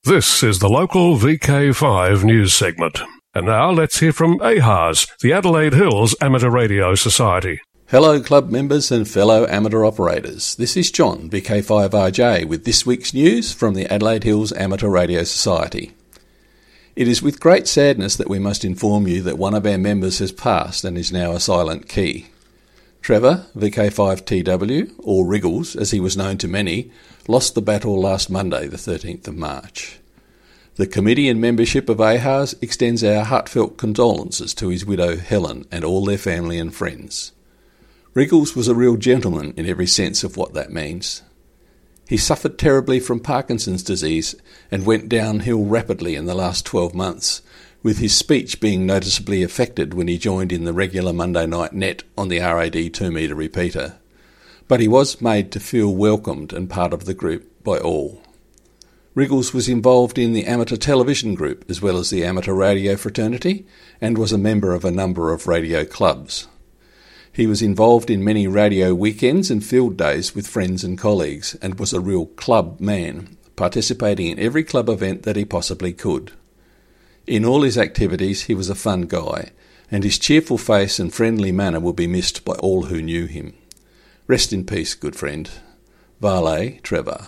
This is the local VK5 news segment. And now let's hear from AHAS, the Adelaide Hills Amateur Radio Society. Hello club members and fellow amateur operators. This is John, VK5RJ, with this week's news from the Adelaide Hills Amateur Radio Society. It is with great sadness that we must inform you that one of our members has passed and is now a silent key. Trevor, VK5TW, or Wriggles as he was known to many, lost the battle last Monday, the 13th of March. The committee and membership of AHAS extends our heartfelt condolences to his widow Helen and all their family and friends. Wriggles was a real gentleman in every sense of what that means. He suffered terribly from Parkinson's disease and went downhill rapidly in the last 12 months, with his speech being noticeably affected when he joined in the regular Monday night net on the RAD 2-metre repeater. But he was made to feel welcomed and part of the group by all. Wriggles was involved in the amateur television group as well as the amateur radio fraternity and was a member of a number of radio clubs. He was involved in many radio weekends and field days with friends and colleagues and was a real club man, participating in every club event that he possibly could. In all his activities he was a fun guy, and his cheerful face and friendly manner will be missed by all who knew him. Rest in peace, good friend. Vale, Trevor,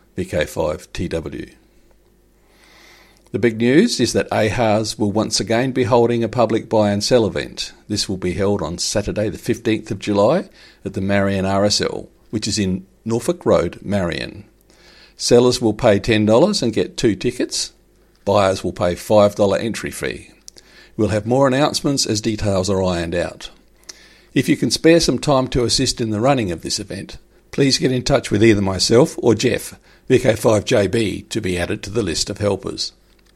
VK5TW. The big news is that AHAS will once again be holding a public buy and sell event. This will be held on Saturday the 15th of July at the Marion RSL, which is in Norfolk Road, Marion. Sellers will pay $10 and get 2 tickets. Buyers will pay $5 entry fee. We'll have more announcements as details are ironed out. If you can spare some time to assist in the running of this event, please get in touch with either myself or Jeff, VK5JB, to be added to the list of helpers.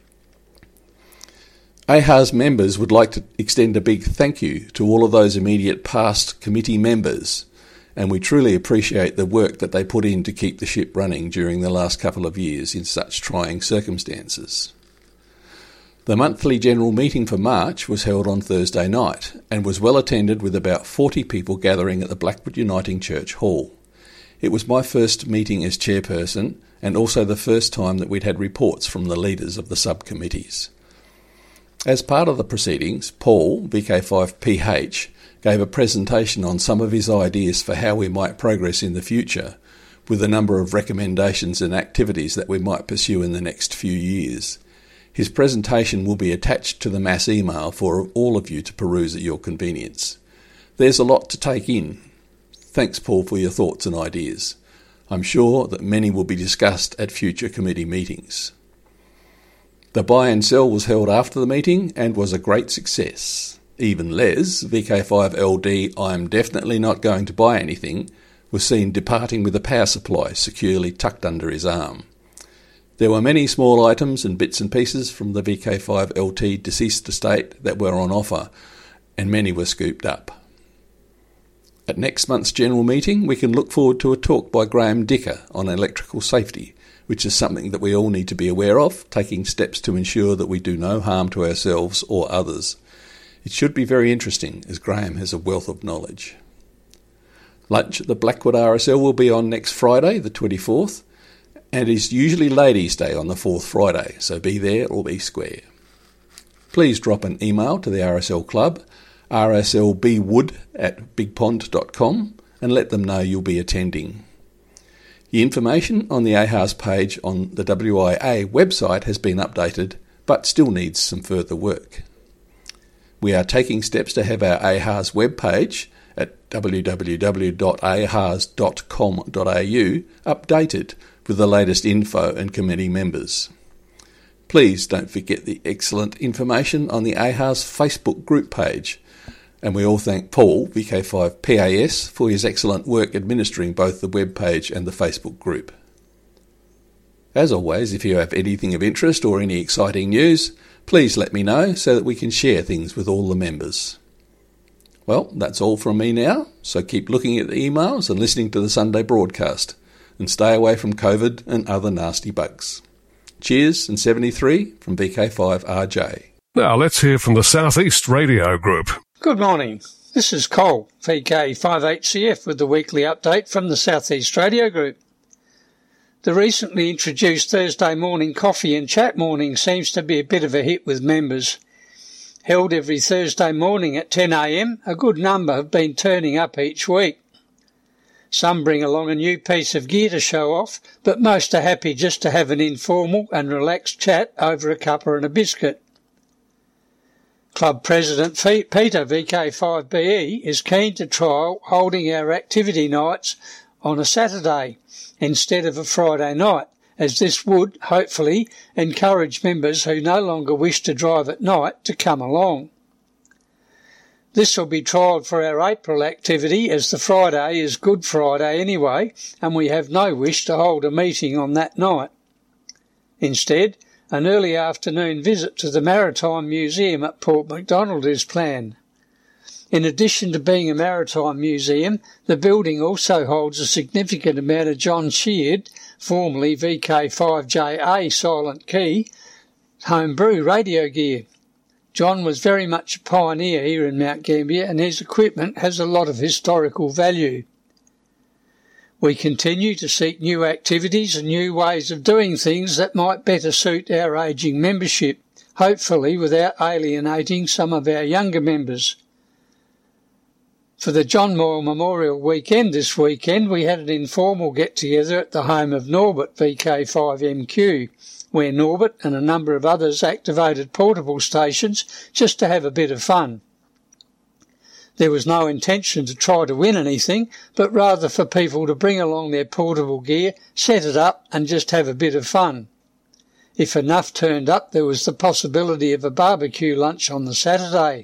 AHAS members would like to extend a big thank you to all of those immediate past committee members, and we truly appreciate the work that they put in to keep the ship running during the last couple of years in such trying circumstances. The monthly general meeting for March was held on Thursday night and was well attended with about 40 people gathering at the Blackwood Uniting Church Hall. It was my first meeting as chairperson and also the first time that we'd had reports from the leaders of the subcommittees. As part of the proceedings, Paul, VK5PH, gave a presentation on some of his ideas for how we might progress in the future, with a number of recommendations and activities that we might pursue in the next few years. His presentation will be attached to the mass email for all of you to peruse at your convenience. There's a lot to take in. Thanks, Paul, for your thoughts and ideas. I'm sure that many will be discussed at future committee meetings. The buy and sell was held after the meeting and was a great success. Even Les, VK5LD, I'm definitely not going to buy anything, was seen departing with a power supply securely tucked under his arm. There were many small items and bits and pieces from the VK5LT deceased estate that were on offer, and many were scooped up. At next month's general meeting, we can look forward to a talk by Graham Dicker on electrical safety, which is something that we all need to be aware of, taking steps to ensure that we do no harm to ourselves or others. It should be very interesting, as Graham has a wealth of knowledge. Lunch at the Blackwood RSL will be on next Friday, the 24th, and it is usually Ladies' Day on the 4th Friday, so be there or be square. Please drop an email to the RSL Club, rslbwood@bigpond.com, and let them know you'll be attending. The information on the AHAS page on the WIA website has been updated, but still needs some further work. We are taking steps to have our AHAS webpage at www.ahas.com.au updated with the latest info and committee members. Please don't forget the excellent information on the AHAS Facebook group page, and we all thank Paul, VK5PAS, for his excellent work administering both the web page and the Facebook group. As always, if you have anything of interest or any exciting news, please let me know so that we can share things with all the members. Well, that's all from me now, so keep looking at the emails and listening to the Sunday broadcast, and stay away from COVID and other nasty bugs. Cheers and 73 from VK5RJ. Now let's hear from the South East Radio Group. Good morning. This is Cole, VK5HCF, with the weekly update from the South East Radio Group. The recently introduced Thursday morning coffee and chat morning seems to be a bit of a hit with members. Held every Thursday morning at 10 a.m, a good number have been turning up each week. Some bring along a new piece of gear to show off, but most are happy just to have an informal and relaxed chat over a cuppa and a biscuit. Club President Peter VK5BE is keen to trial holding our activity nights on a Saturday instead of a Friday night, as this would, hopefully, encourage members who no longer wish to drive at night to come along. This will be trialled for our April activity, as the Friday is Good Friday anyway, and we have no wish to hold a meeting on that night. Instead, an early afternoon visit to the Maritime Museum at Port Macdonald is planned. In addition to being a maritime museum, the building also holds a significant amount of John Sheard, formerly VK5JA Silent Key, homebrew radio gear. John was very much a pioneer here in Mount Gambier, and his equipment has a lot of historical value. We continue to seek new activities and new ways of doing things that might better suit our ageing membership, hopefully without alienating some of our younger members. For the John Moyle Memorial Weekend this weekend, we had an informal get-together at the home of Norbert VK5MQ, where Norbert and a number of others activated portable stations just to have a bit of fun. There was no intention to try to win anything, but rather for people to bring along their portable gear, set it up and just have a bit of fun. If enough turned up, there was the possibility of a barbecue lunch on the Saturday.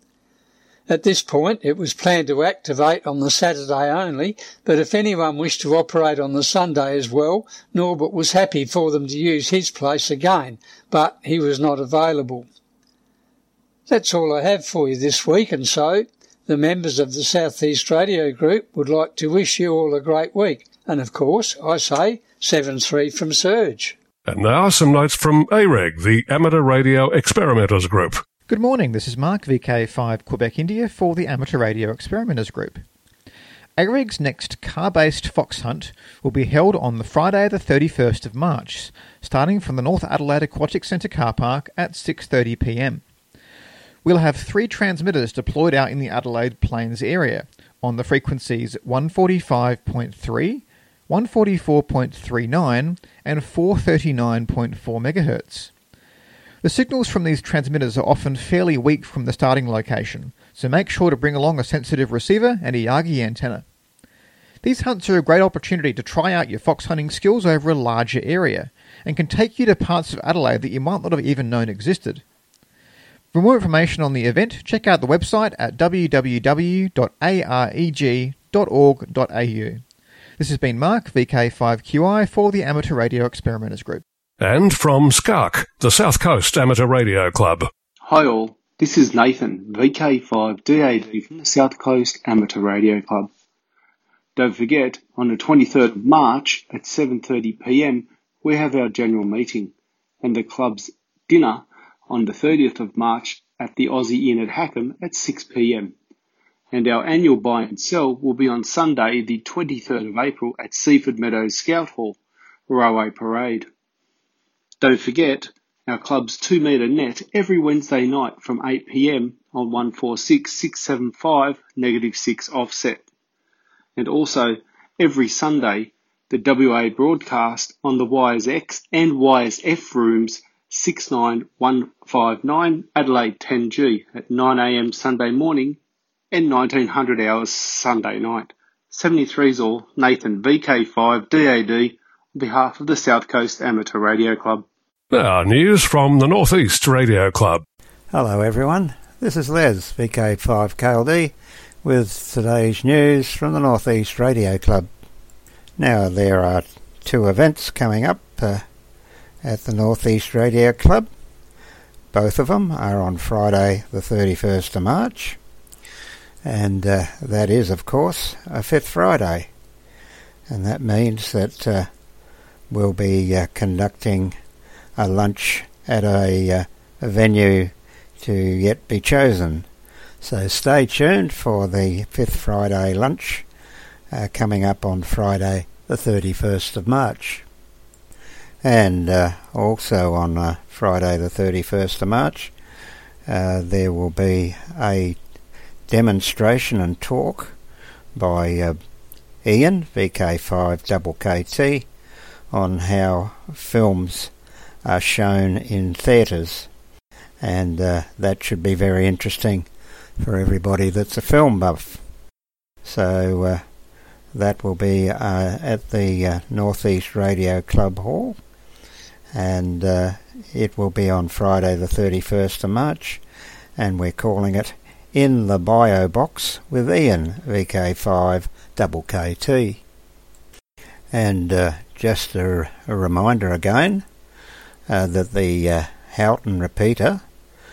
At this point, it was planned to activate on the Saturday only, but if anyone wished to operate on the Sunday as well, Norbert was happy for them to use his place again, but he was not available. That's all I have for you this week, and so the members of the South East Radio Group would like to wish you all a great week. And of course, I say 7-3 from Serge. And now some notes from AREG, the Amateur Radio Experimenters Group. Good morning, this is Mark, VK5 Quebec, India, for the Amateur Radio Experimenters Group. AREG's next car-based fox hunt will be held on the Friday the 31st of March, starting from the North Adelaide Aquatic Centre car park at 6:30 p.m. We'll have 3 transmitters deployed out in the Adelaide Plains area on the frequencies 145.3, 144.39 and 439.4 MHz. The signals from these transmitters are often fairly weak from the starting location, so make sure to bring along a sensitive receiver and a Yagi antenna. These hunts are a great opportunity to try out your fox hunting skills over a larger area, and can take you to parts of Adelaide that you might not have even known existed. For more information on the event, check out the website at www.areg.org.au. This has been Mark, VK5QI, for the Amateur Radio Experimenters Group. And from SCARC, the South Coast Amateur Radio Club. Hi all, this is Nathan, VK5DAD from the South Coast Amateur Radio Club. Don't forget, on the 23rd of March at 7:30 p.m, we have our general meeting, and the club's dinner on the 30th of March at the Aussie Inn at Hackham at 6 p.m. And our annual buy and sell will be on Sunday the 23rd of April at Seaford Meadows Scout Hall, Railway Parade. Don't forget, our club's 2-metre net every Wednesday night from 8 p.m. on 146675 -6 offset. And also, every Sunday, the WA broadcast on the YSX and YSF rooms 69159 Adelaide 10G at 9 a.m. Sunday morning and 1900 hours Sunday night. 73's all, Nathan, VK5DAD, on behalf of the South Coast Amateur Radio Club. Now, news from the North East Radio Club. Hello everyone, this is Les, VK5KLD, with today's news from the North East Radio Club. Now, there are 2 events coming up at the North East Radio Club. Both of them are on Friday the 31st of March, and that is, of course, a 5th Friday, and that means that we'll be conducting a lunch at a venue to yet be chosen. So stay tuned for the 5th Friday lunch coming up on Friday the 31st of March. And also on Friday the 31st of March, there will be a demonstration and talk by Ian, VK5KT, on how films are shown in theatres. And that should be very interesting for everybody that's a film buff. So that will be at the North East Radio Club Hall, and it will be on Friday the 31st of March, and we're calling it In the Bio Box with Ian, VK5KT. And just a reminder again that the Houghton repeater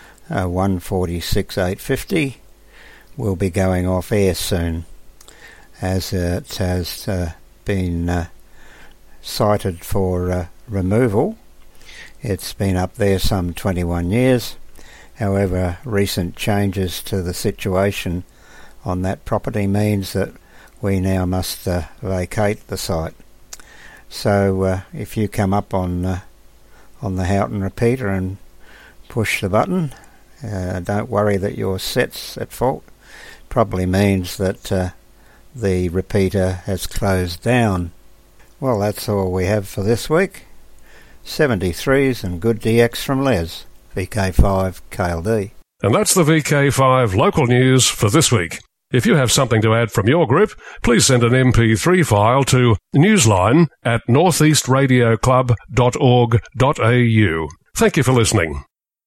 146.850 will be going off air soon, as it has been cited for removal. It's been up there some 21 years. However, recent changes to the situation on that property means that we now must vacate the site. So if you come up on the Houghton repeater and push the button, don't worry that your set's at fault. Probably means that the repeater has closed down. Well, that's all we have for this week. 73s and good DX from Les, VK5 KLD. And that's the VK5 local news for this week. If you have something to add from your group, please send an MP3 file to newsline@northeastradioclub.org.au. Thank you for listening.